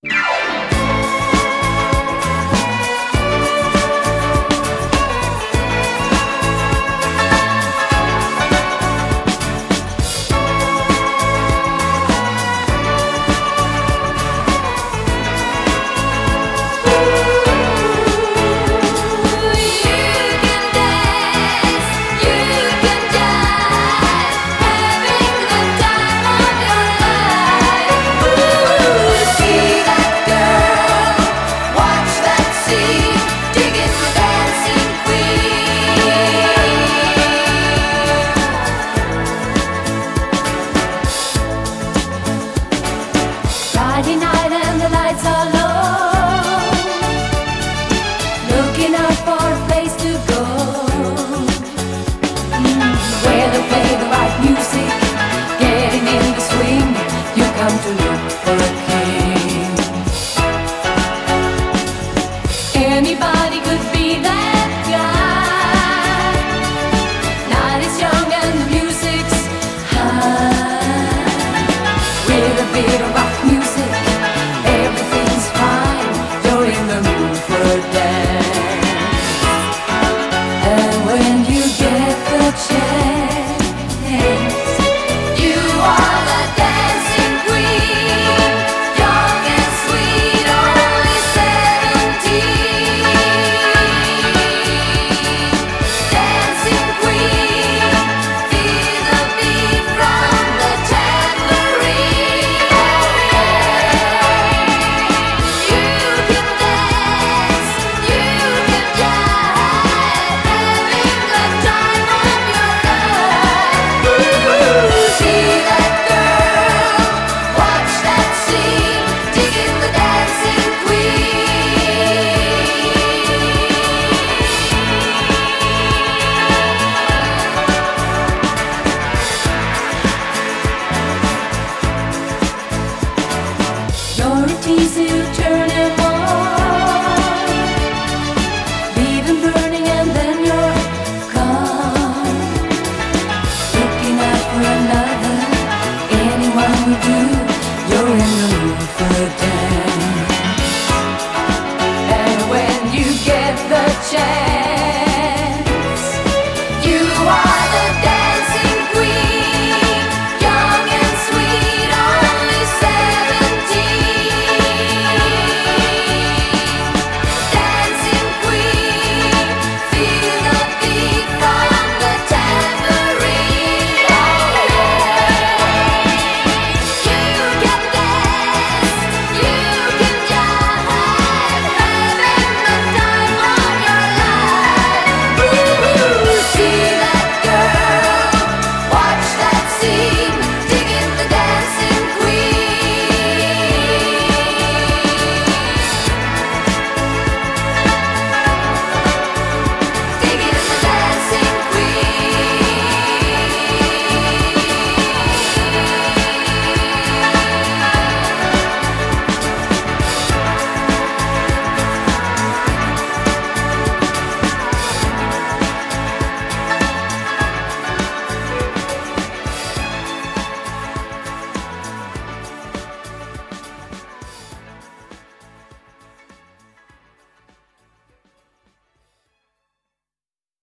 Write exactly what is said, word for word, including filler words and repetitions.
Friday night and the lights are low, looking out for a place to go, mm, where they play the right music, getting in the swing. You come to look for a king. Anybody could be that guy. Night is young and the music's high. With a bit of rock music, everything's fine. You're in the mood for a dance. And when you get the chance, you are the dancing queen. Young and sweet, only seventeen. Dancing queen, feel the beat from the tambourine. You can dance, you can jive, having the time of your life. Ooh, see that girl, watch that scene, digging the dancing queen. You're a teasing